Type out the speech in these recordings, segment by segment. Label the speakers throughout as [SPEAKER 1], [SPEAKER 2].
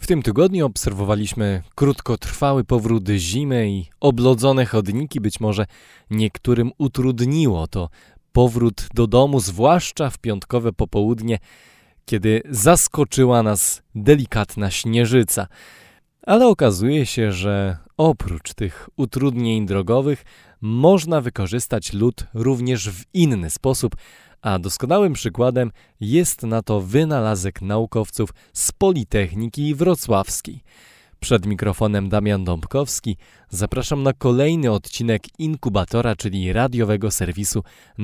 [SPEAKER 1] W tym tygodniu obserwowaliśmy krótkotrwały powrót zimy i oblodzone chodniki. Być może niektórym utrudniło to powrót do domu, zwłaszcza w piątkowe popołudnie, kiedy zaskoczyła nas delikatna śnieżyca. Ale okazuje się, że oprócz tych utrudnień drogowych można wykorzystać lód również w inny sposób, a doskonałym przykładem jest na to wynalazek naukowców z Politechniki Wrocławskiej. Przed mikrofonem Damian Dąbkowski. Zapraszam na kolejny odcinek Inkubatora, czyli radiowego serwisu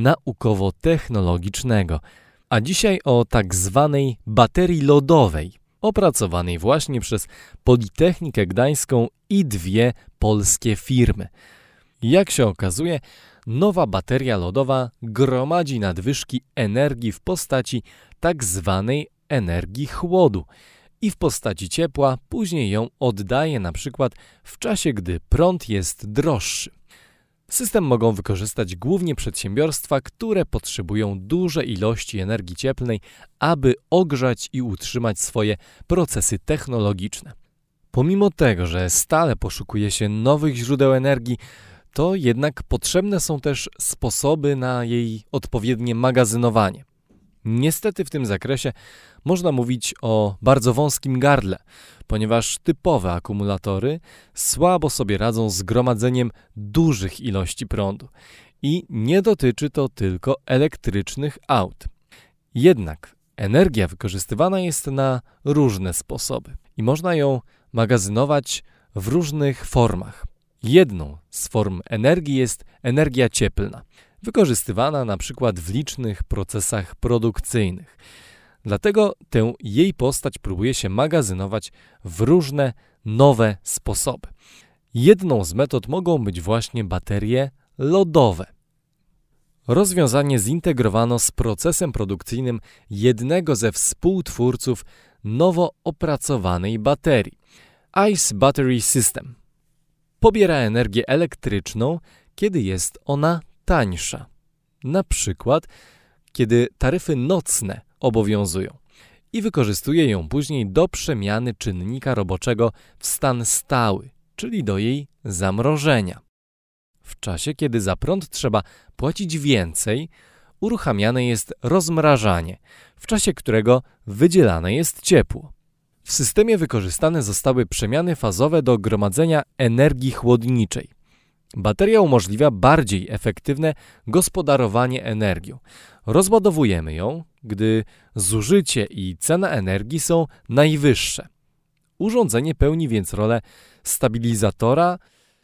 [SPEAKER 1] naukowo-technologicznego. A dzisiaj o tak zwanej baterii lodowej, opracowanej właśnie przez Politechnikę Gdańską i dwie polskie firmy. Jak się okazuje, nowa bateria lodowa gromadzi nadwyżki energii w postaci tak zwanej energii chłodu i w postaci ciepła później ją oddaje na przykład w czasie, gdy prąd jest droższy. System mogą wykorzystać głównie przedsiębiorstwa, które potrzebują duże ilości energii cieplnej, aby ogrzać i utrzymać swoje procesy technologiczne. Pomimo tego, że stale poszukuje się nowych źródeł energii, to jednak potrzebne są też sposoby na jej odpowiednie magazynowanie. Niestety w tym zakresie można mówić o bardzo wąskim gardle, ponieważ typowe akumulatory słabo sobie radzą z gromadzeniem dużych ilości prądu i nie dotyczy to tylko elektrycznych aut. Jednak energia wykorzystywana jest na różne sposoby i można ją magazynować w różnych formach. Jedną z form energii jest energia cieplna, wykorzystywana na przykład w licznych procesach produkcyjnych. Dlatego tę jej postać próbuje się magazynować w różne nowe sposoby. Jedną z metod mogą być właśnie baterie lodowe. Rozwiązanie zintegrowano z procesem produkcyjnym jednego ze współtwórców nowo opracowanej baterii, Ice Battery System. Pobiera energię elektryczną, kiedy jest ona tańsza. Na przykład, kiedy taryfy nocne obowiązują i wykorzystuje ją później do przemiany czynnika roboczego w stan stały, czyli do jej zamrożenia. W czasie, kiedy za prąd trzeba płacić więcej, uruchamiane jest rozmrażanie, w czasie którego wydzielane jest ciepło. W systemie wykorzystane zostały przemiany fazowe do gromadzenia energii chłodniczej. Bateria umożliwia bardziej efektywne gospodarowanie energią. Rozładowujemy ją, gdy zużycie i cena energii są najwyższe. Urządzenie pełni więc rolę stabilizatora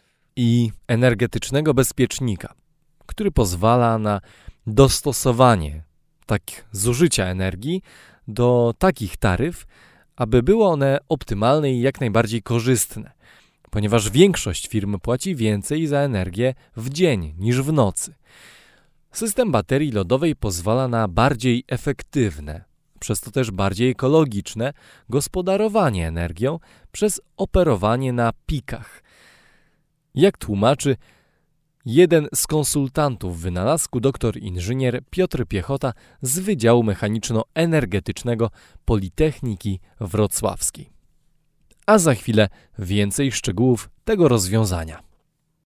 [SPEAKER 1] i energetycznego bezpiecznika, który pozwala na dostosowanie zużycia energii do takich taryf, aby były one optymalne i jak najbardziej korzystne, ponieważ większość firm płaci więcej za energię w dzień niż w nocy. System baterii lodowej pozwala na bardziej efektywne, przez to też bardziej ekologiczne gospodarowanie energią przez operowanie na pikach. Jak tłumaczy jeden z konsultantów wynalazku, doktor inżynier Piotr Piechota z Wydziału Mechaniczno-Energetycznego Politechniki Wrocławskiej. A za chwilę więcej szczegółów tego rozwiązania.